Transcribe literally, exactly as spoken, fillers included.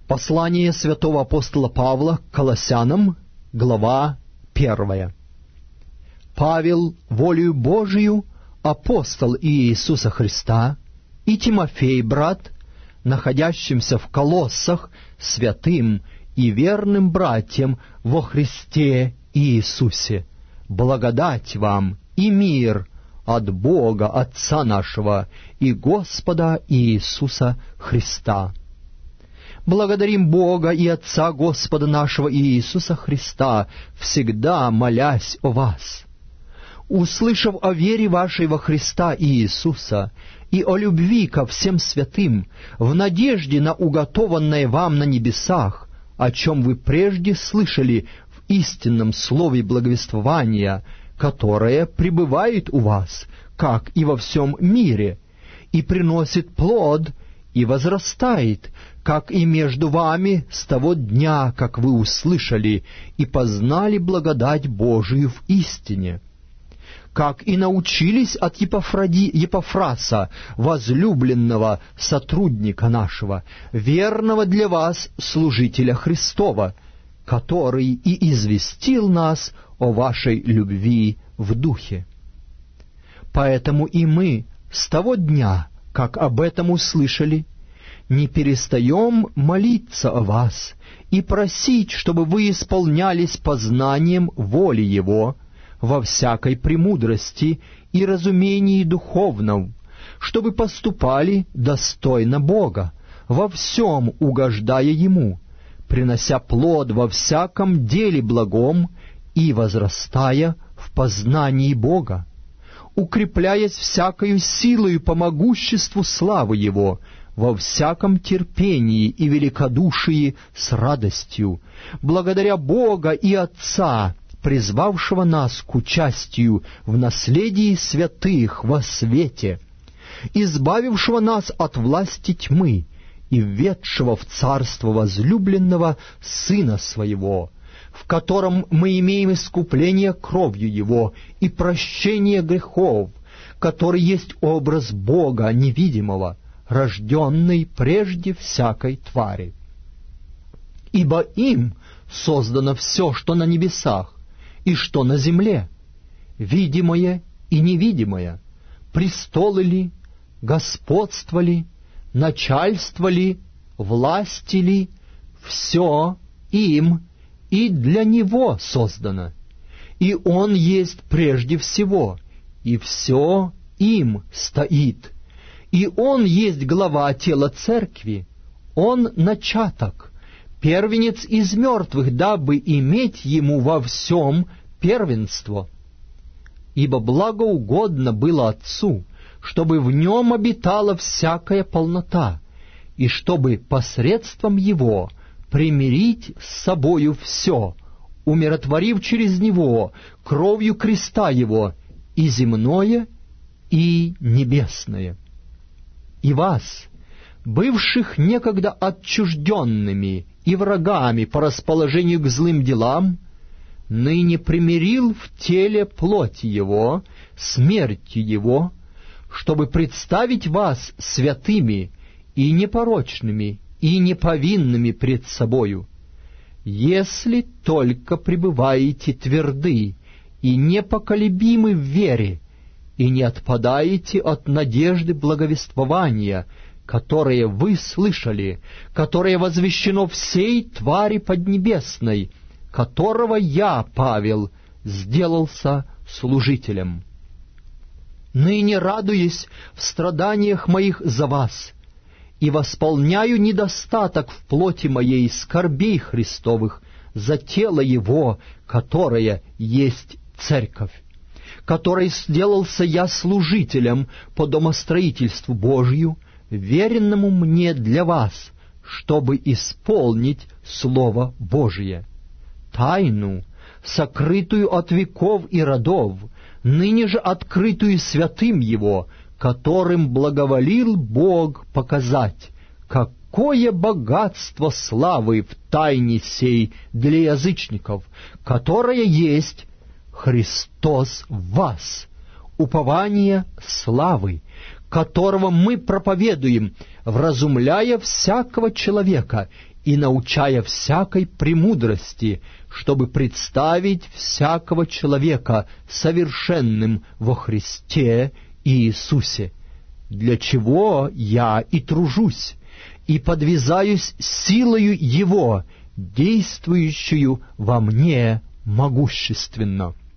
Послание святого апостола Павла к Колоссянам, глава первая. Павел, волею Божию, апостол Иисуса Христа, и Тимофей, брат, находящимся в Колоссах, святым и верным братьям во Христе Иисусе, благодать вам и мир от Бога Отца нашего и Господа Иисуса Христа. Благодарим Бога и Отца Господа нашего Иисуса Христа, всегда молясь о вас. Услышав о вере вашей во Христа Иисуса и о любви ко всем святым, в надежде на уготованное вам на небесах, о чем вы прежде слышали в истинном слове благовествования, которое пребывает у вас, как и во всем мире, и приносит плод, и возрастает, как и между вами с того дня, как вы услышали и познали благодать Божию в истине, как и научились от Епафради, Епафраса, возлюбленного сотрудника нашего, верного для вас служителя Христова, который и известил нас о вашей любви в духе. Поэтому и мы с того дня, как об этом услышали, не перестаем молиться о вас и просить, чтобы вы исполнялись познанием воли Его во всякой премудрости и разумении духовном, чтобы поступали достойно Бога, во всем угождая Ему, принося плод во всяком деле благом и возрастая в познании Бога, укрепляясь всякою силою по могуществу славы Его, во всяком терпении и великодушии с радостью, благодаря Бога и Отца, призвавшего нас к участию в наследии святых во свете, избавившего нас от власти тьмы и введшего в царство возлюбленного Сына Своего, в котором мы имеем искупление кровью Его и прощение грехов, который есть образ Бога невидимого, рожденный прежде всякой твари. Ибо им создано все, что на небесах, и что на земле, видимое и невидимое, престолы ли, господство ли, начальство ли, власти ли, все им и для Него создано, и Он есть прежде всего, и все им стоит, и Он есть глава тела церкви, Он начаток, первенец из мертвых, дабы иметь Ему во всем первенство. Ибо благоугодно было Отцу, чтобы в Нем обитала всякая полнота, и чтобы посредством Его примирить с собою все, умиротворив через Него кровью креста Его и земное, и небесное. И вас, бывших некогда отчужденными и врагами по расположению к злым делам, ныне примирил в теле плоти Его, смертью Его, чтобы представить вас святыми и непорочными и неповинными пред собою, если только пребываете тверды и непоколебимы в вере, и не отпадаете от надежды благовествования, которое вы слышали, которое возвещено всей твари поднебесной, которого я, Павел, сделался служителем. Ныне радуюсь в страданиях моих за вас, и восполняю недостаток в плоти моей скорбей Христовых за тело Его, которое есть церковь, которой сделался я служителем по домостроительству Божию, веренному мне для вас, чтобы исполнить Слово Божие. Тайну, сокрытую от веков и родов, ныне же открытую святым Его, которым благоволил Бог показать, какое богатство славы в тайне сей для язычников, которое есть Христос в вас, упование славы, которого мы проповедуем, вразумляя всякого человека и научая всякой премудрости, чтобы представить всякого человека совершенным во Христе Иисусе, для чего я и тружусь, и подвязаюсь силою Его, действующую во мне могущественно».